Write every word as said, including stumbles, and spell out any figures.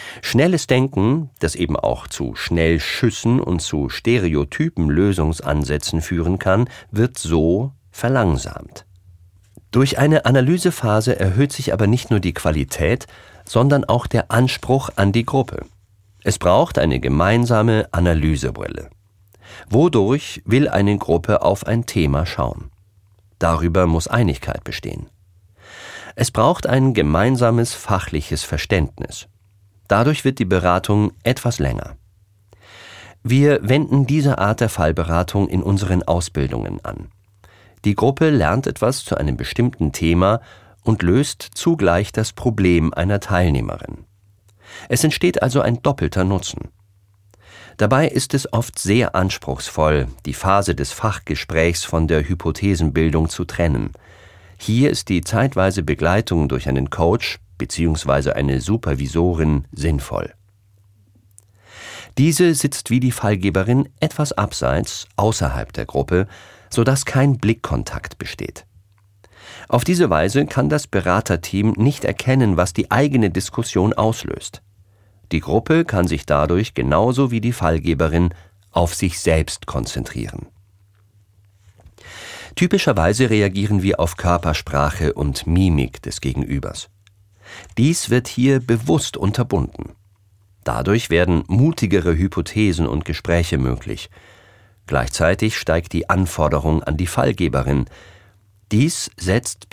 Schnelles Denken, das eben auch zu Schnellschüssen und zu stereotypen Lösungsansätzen führen kann, wird so verlangsamt. Durch eine Analysephase erhöht sich aber nicht nur die Qualität, sondern auch der Anspruch an die Gruppe. Es braucht eine gemeinsame Analysebrille. Wodurch will eine Gruppe auf ein Thema schauen? Darüber muss Einigkeit bestehen. Es braucht ein gemeinsames fachliches Verständnis. Dadurch wird die Beratung etwas länger. Wir wenden diese Art der Fallberatung in unseren Ausbildungen an. Die Gruppe lernt etwas zu einem bestimmten Thema und löst zugleich das Problem einer Teilnehmerin. Es entsteht also ein doppelter Nutzen. Dabei ist es oft sehr anspruchsvoll, die Phase des Fachgesprächs von der Hypothesenbildung zu trennen. Hier ist die zeitweise Begleitung durch einen Coach bzw. eine Supervisorin sinnvoll. Diese sitzt wie die Fallgeberin etwas abseits, außerhalb der Gruppe, sodass kein Blickkontakt besteht. Auf diese Weise kann das Beraterteam nicht erkennen, was die eigene Diskussion auslöst. Die Gruppe kann sich dadurch genauso wie die Fallgeberin auf sich selbst konzentrieren. Typischerweise reagieren wir auf Körpersprache und Mimik des Gegenübers. Dies wird hier bewusst unterbunden. Dadurch werden mutigere Hypothesen und Gespräche möglich. Gleichzeitig steigt die Anforderung an die Fallgeberin. Dies setzt